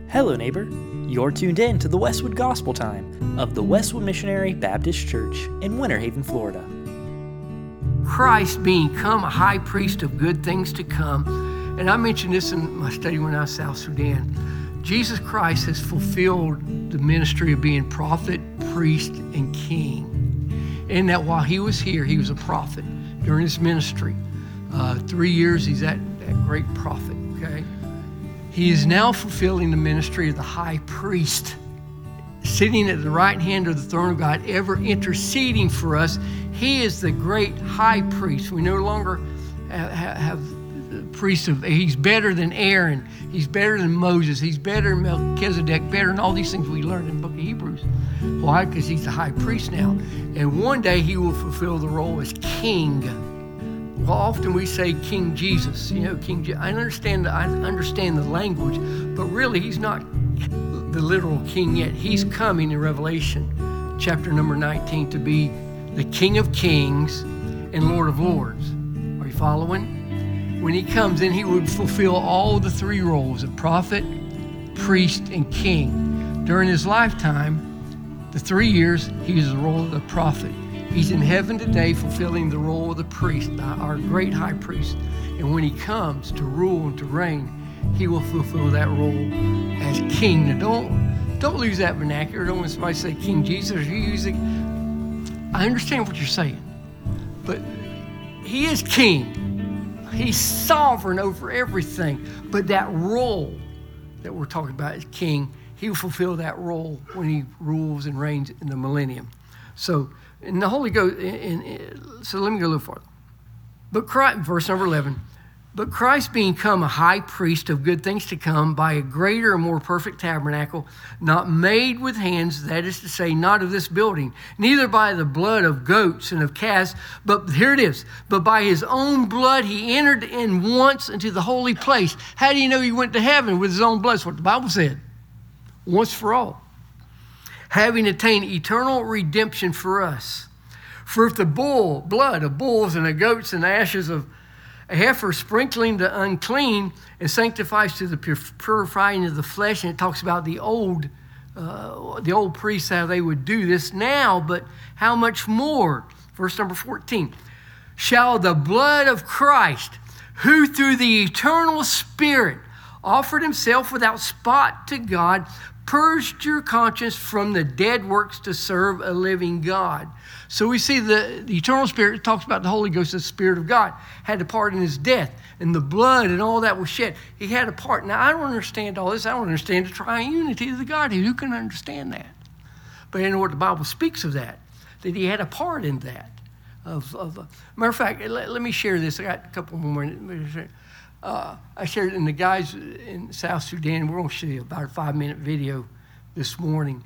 Hello, neighbor. You're tuned in to the Westwood Gospel Time of the Westwood Missionary Baptist Church in Winter Haven, Florida. Christ being become a high priest of good things to come. And I mentioned this in my study when I was in South Sudan. Jesus Christ has fulfilled the ministry of being prophet, priest, and king. And that while he was here, he was a prophet during his ministry. 3 years, he's that great prophet, okay? He is now fulfilling the ministry of the high priest, sitting at the right hand of the throne of God, ever interceding for us. He is the great high priest. We no longer have the priest of, he's better than Aaron. He's better than Moses. He's better than Melchizedek, better than all these things we learned in the book of Hebrews. Why? Because he's the high priest now. And one day he will fulfill the role as king. Well, often we say King Jesus, King Jesus. I understand the language, but really he's not the literal king yet. He's coming in Revelation chapter number 19 to be the King of Kings and Lord of Lords. Are you following? When he comes in, he would fulfill all the three roles of prophet, priest, and king. During his lifetime, the 3 years, he was the role of the prophet. He's in heaven today fulfilling the role of the priest, our great high priest. And when he comes to rule and to reign, he will fulfill that role as king. Now don't lose that vernacular. Don't want somebody to say King Jesus. I understand what you're saying, but he is king. He's sovereign over everything. But that role that we're talking about as king, he will fulfill that role when he rules and reigns in the millennium. So, in the Holy Ghost, so let me go a little farther. But Christ, verse number 11, but Christ being come a high priest of good things to come by a greater and more perfect tabernacle, not made with hands, that is to say, not of this building, neither by the blood of goats and of calves, but here it is, but by his own blood he entered in once into the holy place. How do you know he went to heaven with his own blood? That's what the Bible said. Once for all. Having attained eternal redemption for us. For if the blood of bulls and of goats and the ashes of a heifer sprinkling the unclean and sanctifies to the purifying of the flesh, and it talks about the old priests, how they would do this now, but how much more? Verse number 14. Shall the blood of Christ, who through the eternal Spirit offered himself without spot to God, purged your conscience from the dead works to serve a living God. So we see the eternal Spirit talks about the Holy Ghost, the Spirit of God, had a part in his death, and the blood and all that was shed. He had a part. Now, I don't understand all this. I don't understand the triunity of the Godhead. Who can understand that? But I know what the Bible speaks of that he had a part in that. Matter of fact, let me share this. I got a couple more minutes. I shared it in the guys in South Sudan. We're going to show you about a 5-minute video this morning.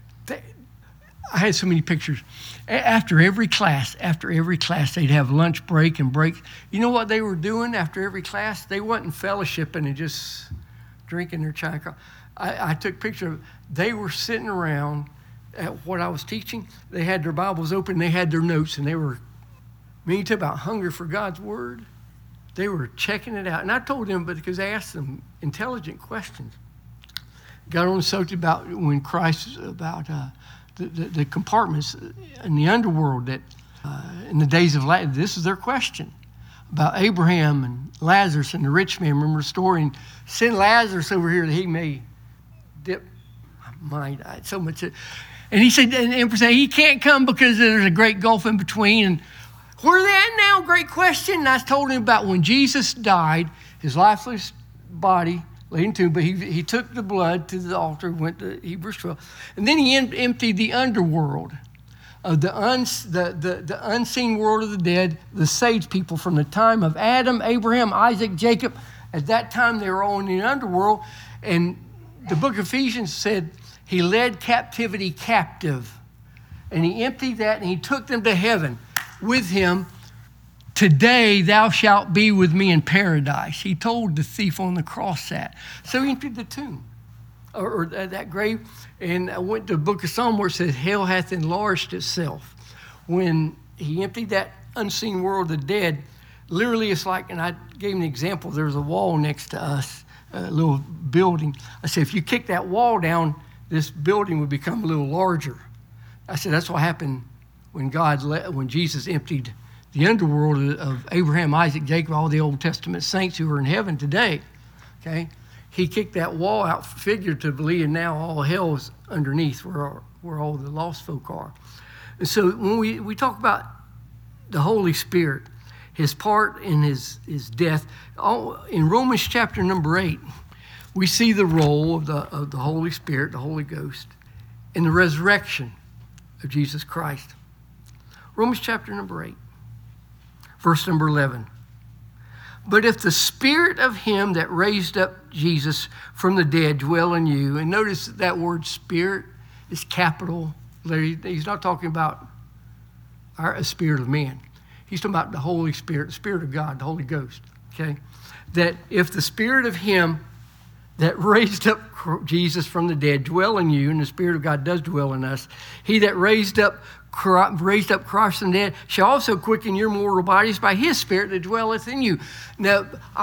I had so many pictures. After every class, they'd have lunch break and break. You know what they were doing after every class? They wasn't fellowshipping and just drinking their chai. I took pictures of it. They were sitting around at what I was teaching. They had their Bibles open. They had their notes, and they were, you talk about hunger for God's word. They were checking it out. And I told them, because I asked them intelligent questions. Got on the subject about when Christ, about the compartments in the underworld that in the days of Lazarus, this is their question. About Abraham and Lazarus and the rich man. Remember the story? And send Lazarus over here that he may dip my mind. So much. And he said, and the emperor said, he can't come because there's a great gulf in between. And where are they at now? Great question. And I told him about when Jesus died, his lifeless body laid in tomb, but he took the blood to the altar, went to Hebrews 12, and then he emptied the underworld of the unseen world of the dead, the saved people from the time of Adam, Abraham, Isaac, Jacob. At that time, they were all in the underworld, and the book of Ephesians said he led captivity captive, and he emptied that, and he took them to heaven with him. Today thou shalt be with me in paradise. He told the thief on the cross that. So he emptied the tomb or that grave. And I went to the book of Psalm where it says, hell hath enlarged itself. When he emptied that unseen world of the dead, literally it's like, and I gave an example, there's a wall next to us little building. I said, if you kick that wall down, this building would become a little larger. I said, that's what happened when Jesus emptied the underworld of Abraham, Isaac, Jacob, all the Old Testament saints who are in heaven today. Okay, he kicked that wall out figuratively, and now all hell is underneath where all the lost folk are. And so when we talk about the Holy Spirit, his part in his death, in Romans chapter number 8, we see the role of the Holy Spirit, the Holy Ghost, in the resurrection of Jesus Christ. Romans chapter number 8, verse number 11. But if the spirit of him that raised up Jesus from the dead dwell in you, and notice that word spirit is capital. He's not talking about a spirit of man. He's talking about the Holy Spirit, the Spirit of God, the Holy Ghost. Okay? That if the spirit of him that raised up Jesus from the dead dwell in you, and the Spirit of God does dwell in us, he that raised up Christ from the dead shall also quicken your mortal bodies by his Spirit that dwelleth in you. Now,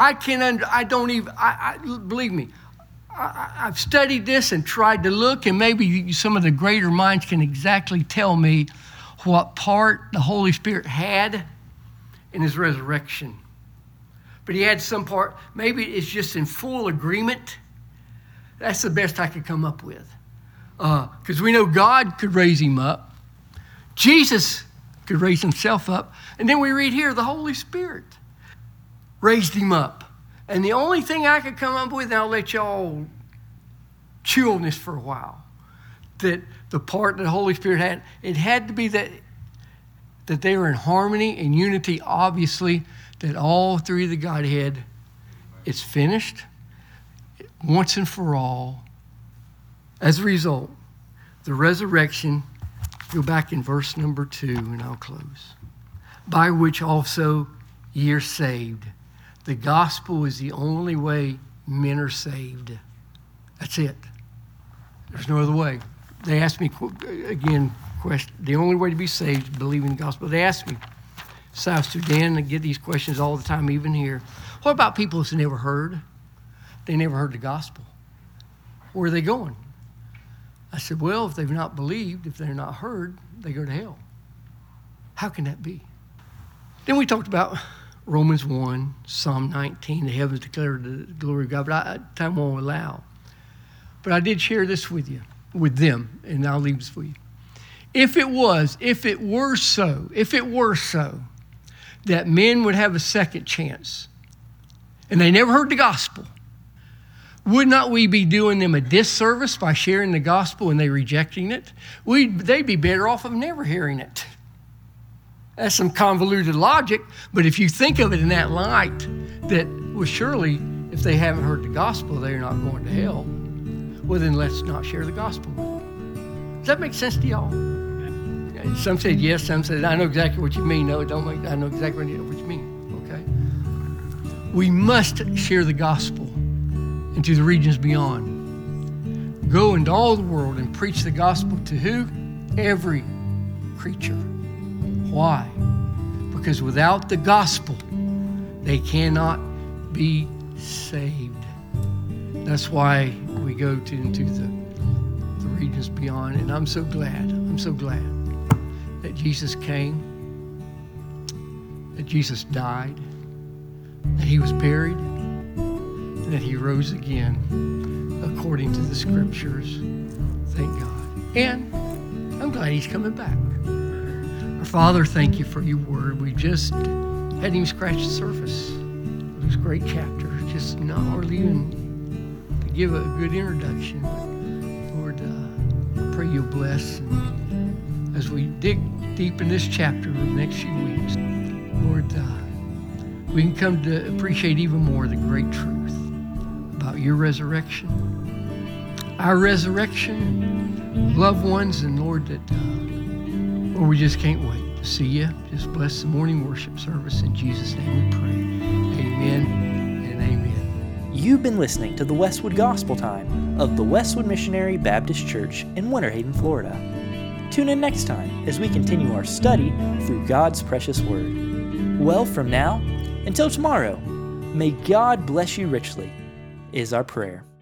believe me, I've studied this and tried to look, and maybe some of the greater minds can exactly tell me what part the Holy Spirit had in his resurrection. But he had some part, maybe it's just in full agreement. That's the best I could come up with. Because we know God could raise him up. Jesus could raise himself up. And then we read here, the Holy Spirit raised him up. And the only thing I could come up with, and I'll let y'all chew on this for a while, that the part that the Holy Spirit had, it had to be that they were in harmony and unity, obviously, that all three of the Godhead, it's finished once and for all. As a result, the resurrection, go back in verse number 2, and I'll close. By which also ye are saved. The gospel is the only way men are saved. That's it. There's no other way. They asked me, again, the only way to be saved is believing the gospel. They asked me, South Sudan, I get these questions all the time, even here. What about people who've never heard? They never heard the gospel. Where are they going? I said, well, if they've not believed, if they're not heard, they go to hell. How can that be? Then we talked about Romans 1, Psalm 19, the heavens declare the glory of God, but time won't allow. But I did share this with them, and I'll leave this for you. If it were so that men would have a second chance, and they never heard the gospel, would not we be doing them a disservice by sharing the gospel and they rejecting it? They'd be better off of never hearing it. That's some convoluted logic, but if you think of it in that light, that, well, surely if they haven't heard the gospel, they're not going to hell. Well, then let's not share the gospel with them. Does that make sense to y'all? Some said yes, some said, I know exactly what you mean. No, it don't make, I know exactly what you mean, okay? We must share the gospel into the regions beyond. Go into all the world and preach the gospel to who? Every creature. Why? Because without the gospel, they cannot be saved. That's why we go into the regions beyond. And I'm so glad that Jesus came, that Jesus died, that he was buried, and that he rose again according to the scriptures. Thank God. And I'm glad he's coming back. Our Father, thank you for your word. We just hadn't even scratched the surface of this great chapter. Just not hardly even to give a good introduction. But Lord, I pray you'll bless. And as we dig deep in this chapter over the next few weeks, Lord, we can come to appreciate even more the great truth about your resurrection, our resurrection, loved ones, and Lord, that Lord, we just can't wait to see you. Just bless the morning worship service. In Jesus' name we pray. Amen and amen. You've been listening to the Westwood Gospel Time of the Westwood Missionary Baptist Church in Winter Haven, Florida. Tune in next time as we continue our study through God's precious Word. Well, from now until tomorrow, may God bless you richly. is our prayer.